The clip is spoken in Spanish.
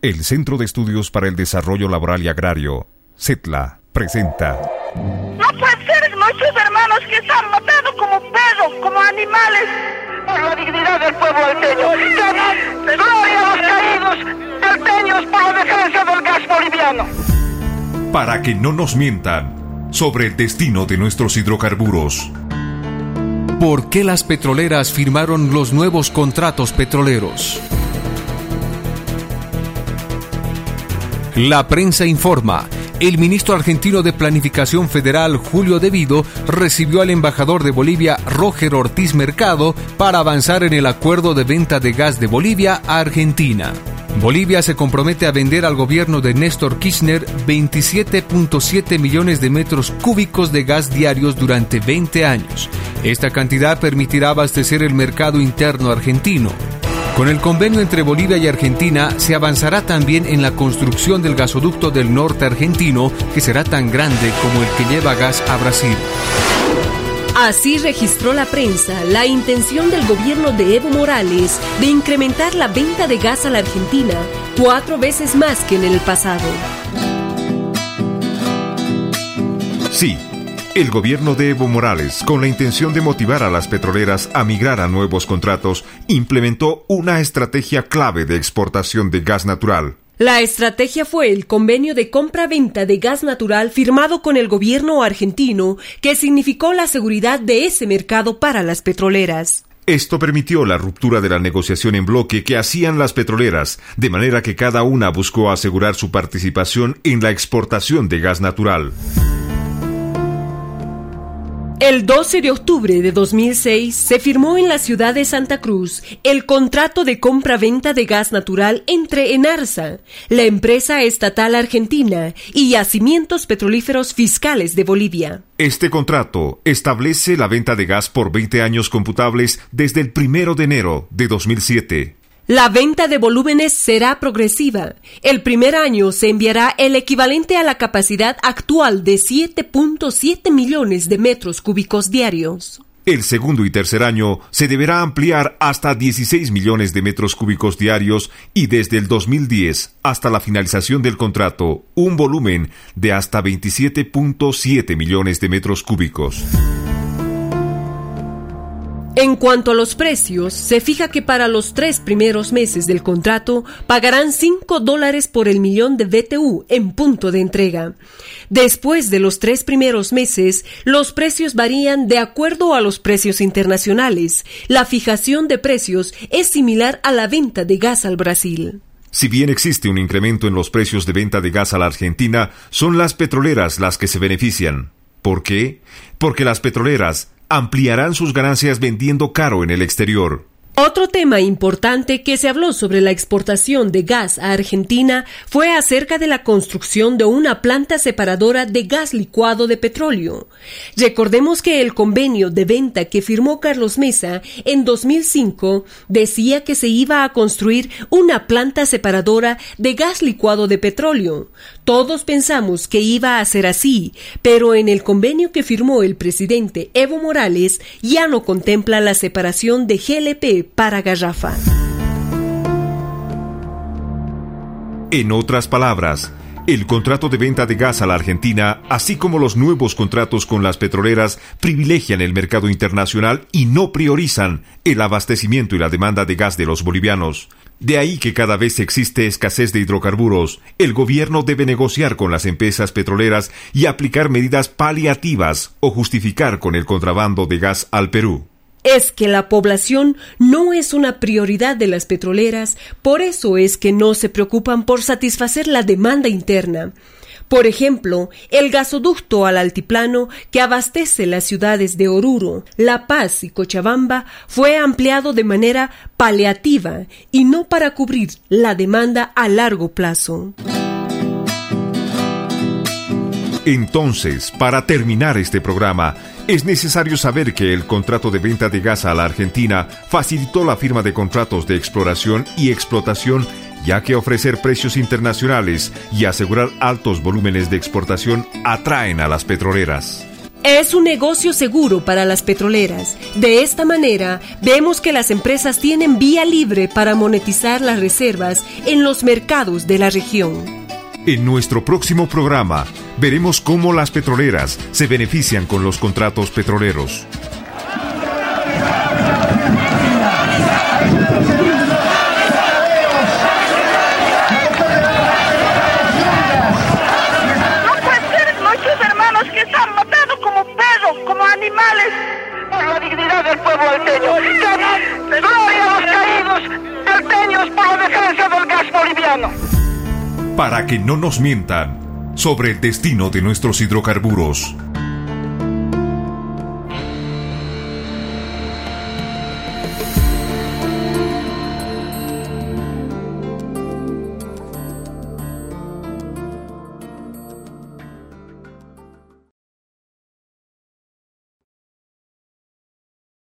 El Centro de Estudios para el Desarrollo Laboral y Agrario, CETLA, presenta... No puede ser, nuestros hermanos que están matando como perros, como animales, por la dignidad del pueblo alteño. ¡Gloria a los caídos alteños por la defensa del gas boliviano! Para que no nos mientan sobre el destino de nuestros hidrocarburos. ¿Por qué las petroleras firmaron los nuevos contratos petroleros? La prensa informa. El ministro argentino de Planificación Federal, Julio De Vido, recibió al embajador de Bolivia, Roger Ortiz Mercado, para avanzar en el acuerdo de venta de gas de Bolivia a Argentina. Bolivia se compromete a vender al gobierno de Néstor Kirchner 27.7 millones de metros cúbicos de gas diarios durante 20 años. Esta cantidad permitirá abastecer el mercado interno argentino. Con el convenio entre Bolivia y Argentina se avanzará también en la construcción del gasoducto del norte argentino, que será tan grande como el que lleva gas a Brasil. Así registró la prensa la intención del gobierno de Evo Morales de incrementar la venta de gas a la Argentina 4 veces más que en el pasado. Sí. El gobierno de Evo Morales, con la intención de motivar a las petroleras a migrar a nuevos contratos, implementó una estrategia clave de exportación de gas natural. La estrategia fue el convenio de compra-venta de gas natural firmado con el gobierno argentino, que significó la seguridad de ese mercado para las petroleras. Esto permitió la ruptura de la negociación en bloque que hacían las petroleras, de manera que cada una buscó asegurar su participación en la exportación de gas natural. El 12 de octubre de 2006 se firmó en la ciudad de Santa Cruz el contrato de compra-venta de gas natural entre ENARSA, la empresa estatal argentina, y Yacimientos Petrolíferos Fiscales de Bolivia. Este contrato establece la venta de gas por 20 años computables desde el 1 de enero de 2007. La venta de volúmenes será progresiva. El primer año se enviará el equivalente a la capacidad actual de 7.7 millones de metros cúbicos diarios. El segundo y tercer año se deberá ampliar hasta 16 millones de metros cúbicos diarios y desde el 2010 hasta la finalización del contrato, un volumen de hasta 27.7 millones de metros cúbicos. En cuanto a los precios, se fija que para los 3 primeros meses del contrato pagarán $5 por el millón de BTU en punto de entrega. Después de los 3 primeros meses, los precios varían de acuerdo a los precios internacionales. La fijación de precios es similar a la venta de gas al Brasil. Si bien existe un incremento en los precios de venta de gas a la Argentina, son las petroleras las que se benefician. ¿Por qué? Porque las petroleras ampliarán sus ganancias vendiendo caro en el exterior. Otro tema importante que se habló sobre la exportación de gas a Argentina fue acerca de la construcción de una planta separadora de gas licuado de petróleo. Recordemos que el convenio de venta que firmó Carlos Mesa en 2005 decía que se iba a construir una planta separadora de gas licuado de petróleo. Todos pensamos que iba a ser así, pero en el convenio que firmó el presidente Evo Morales ya no contempla la separación de GLP para garrafa. En otras palabras, el contrato de venta de gas a la Argentina, así como los nuevos contratos con las petroleras, privilegian el mercado internacional y no priorizan el abastecimiento y la demanda de gas de los bolivianos. De ahí que cada vez existe escasez de hidrocarburos, el gobierno debe negociar con las empresas petroleras y aplicar medidas paliativas o justificar con el contrabando de gas al Perú. Es que la población no es una prioridad de las petroleras, por eso es que no se preocupan por satisfacer la demanda interna. Por ejemplo, el gasoducto al altiplano que abastece las ciudades de Oruro, La Paz y Cochabamba fue ampliado de manera paliativa y no para cubrir la demanda a largo plazo. Entonces, para terminar este programa, es necesario saber que el contrato de venta de gas a la Argentina facilitó la firma de contratos de exploración y explotación, ya que ofrecer precios internacionales y asegurar altos volúmenes de exportación atraen a las petroleras. Es un negocio seguro para las petroleras. De esta manera, vemos que las empresas tienen vía libre para monetizar las reservas en los mercados de la región. En nuestro próximo programa, veremos cómo las petroleras se benefician con los contratos petroleros. Como animales, por la dignidad del pueblo alteño. ¡Gloria a los caídos alteños por la defensa del gas boliviano! Para que no nos mientan sobre el destino de nuestros hidrocarburos.